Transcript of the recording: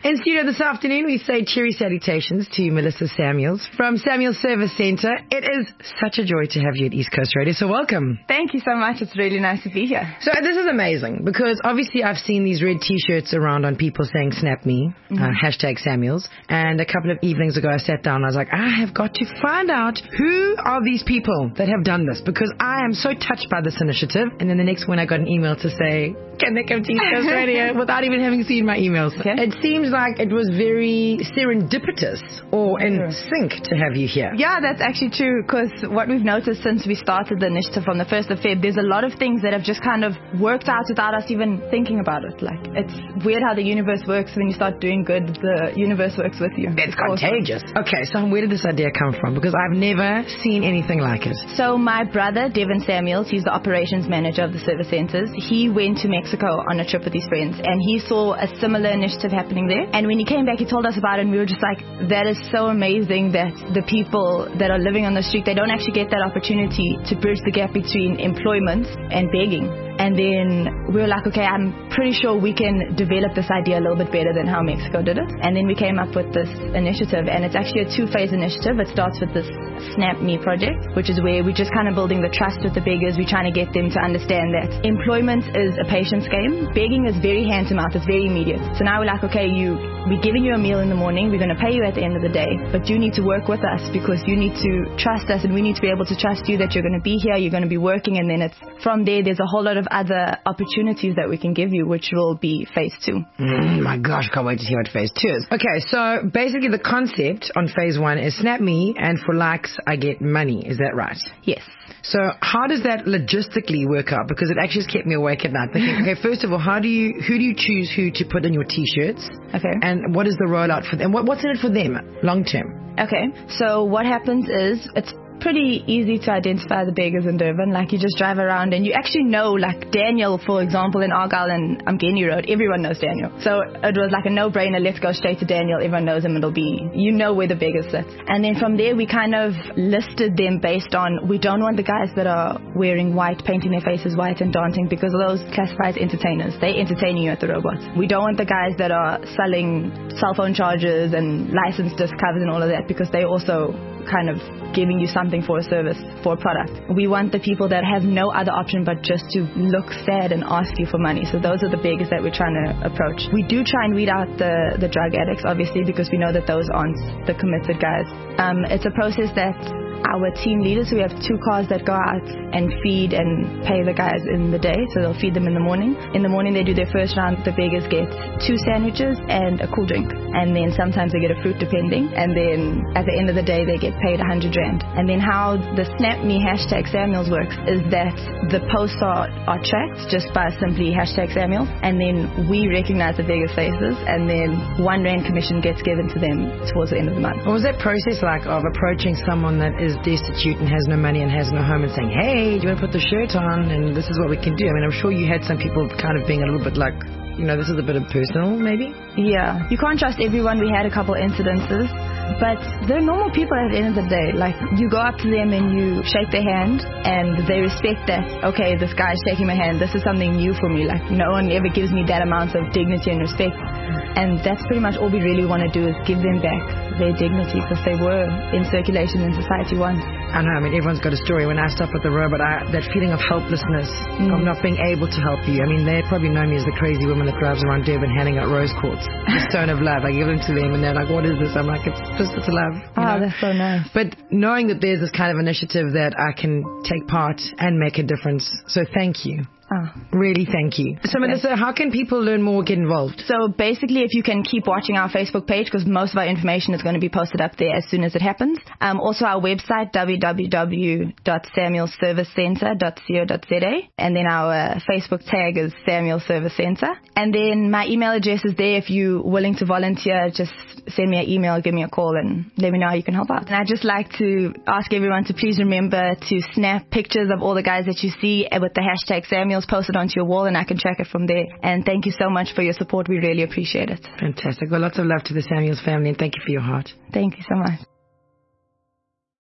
In studio this afternoon, we say cheery salutations to Melissa Samuels from Samuels Service Centre. It is such a joy to have you at East Coast Radio, so welcome. Thank you so much. It's really nice to be here. So this is amazing because obviously I've seen these red T-shirts around on people saying snap me, hashtag Samuels. And a couple of evenings ago I sat down and I was like, I have got to find out who are these people that have done this because I am so touched by this initiative. And then the next one I got an email to say, can they come to East Coast Radio without even having seen my emails. Okay. It seems like it was very serendipitous or in sync to have you here. Yeah, that's actually true because what we've noticed since we started the initiative on the 1st of Feb, there's a lot of things that have just kind of worked out without us even thinking about it. Like, it's weird how the universe works. When you start doing good, the universe works with you. It's contagious. Awesome. Okay, so where did this idea come from? Because I've never seen anything like it. So my brother, Devin Samuels, he's the operations manager of the service centers. He went to Mexico on a trip with his friends and he saw a similar initiative happening there. And when he came back, he told us about it and we were just like, that is so amazing that the people that are living on the street, they don't actually get that opportunity to bridge the gap between employment and begging. And then we were like, okay, I'm pretty sure we can develop this idea a little bit better than how Mexico did it. And then we came up with this initiative, and it's actually a two-phase initiative. It starts with this Snap Me project, which is where we're just kind of building the trust with the beggars. We're trying to get them to understand that employment is a patience game. Begging is very hand-to-mouth. It's very immediate. So now we're like, okay, we're giving you a meal in the morning. We're going to pay you at the end of the day, but you need to work with us because you need to trust us, and we need to be able to trust you that you're going to be here, you're going to be working, and then it's from there's a whole lot of other opportunities that we can give you, which will be phase 2. My gosh, can't wait to see what phase 2 is. Okay, so basically the concept on phase 1 is snap me, and for likes I get money. Is that right? Yes. So how does that logistically work out? Because it actually just kept me awake at night thinking, okay, first of all, who do you choose who to put in your T-shirts? Okay. And what is the rollout for them? What's in it for them long term? Okay, so what happens is it's pretty easy to identify the beggars in Durban. Like, you just drive around and you actually know, like Daniel, for example, in Argyle and Umgeni Road, everyone knows Daniel. So it was like a no-brainer. Let's go straight to Daniel. Everyone knows him. It'll be, you know where the beggars sit. And then from there, we kind of listed them based on, we don't want the guys that are wearing white, painting their faces white and dancing, because those classify as entertainers. They entertaining you at the robots. We don't want the guys that are selling cell phone chargers and license disc covers and all of that, because they also kind of giving you something for a service, for a product. We want the people that have no other option but just to look sad and ask you for money. So those are the beggars that we're trying to approach. We do try and weed out the drug addicts, obviously, because we know that those aren't the committed guys. It's a process that our team leaders, we have 2 cars that go out and feed and pay the guys in the day, so they'll feed them in the morning. In the morning they do their first round. The beggars get 2 sandwiches and a cool drink, and then sometimes they get a fruit depending, and then at the end of the day they get paid 100 rand. And then how the Snap Me hashtag Samuels works is that the posts are tracked just by simply hashtag Samuels, and then we recognize the beggars' faces, and then 1 rand commission gets given to them towards the end of the month. What was that process like of approaching someone that is destitute and has no money and has no home and saying, hey, do you want to put the shirt on and this is what we can do? I mean, I'm sure you had some people kind of being a little bit like, you know, this is a bit of personal, maybe? Yeah. You can't trust everyone. We had a couple incidences, but they're normal people at the end of the day. Like, you go up to them and you shake their hand and they respect that, okay, this guy's shaking my hand. This is something new for me. Like, no one ever gives me that amount of dignity and respect. And that's pretty much all we really want to do, is give them back their dignity, because they were in circulation in society once. I know, I mean, everyone's got a story. When I stop at the robot, that feeling of helplessness, of not being able to help you. I mean, they probably know me as the crazy woman that drives around Durban handing out rose quartz. The stone of love. I give them to them and they're like, what is this? I'm like, it's love. You know? That's so nice. But knowing that there's this kind of initiative that I can take part and make a difference. So thank you. Really, thank you. So, Melissa, how can people learn more, get involved? So, basically, if you can keep watching our Facebook page, because most of our information is going to be posted up there as soon as it happens. Also, our website, www.samuelservicecentre.co.za. And then our Facebook tag is Samuel Service Centre. And then my email address is there. If you're willing to volunteer, just send me an email, give me a call, and let me know how you can help out. And I'd just like to ask everyone to please remember to snap pictures of all the guys that you see with the hashtag Samuels, post it onto your wall, and I can track it from there. And thank you so much for your support. We really appreciate it. Fantastic. Well, lots of love to the Samuels family, and thank you for your heart. Thank you so much.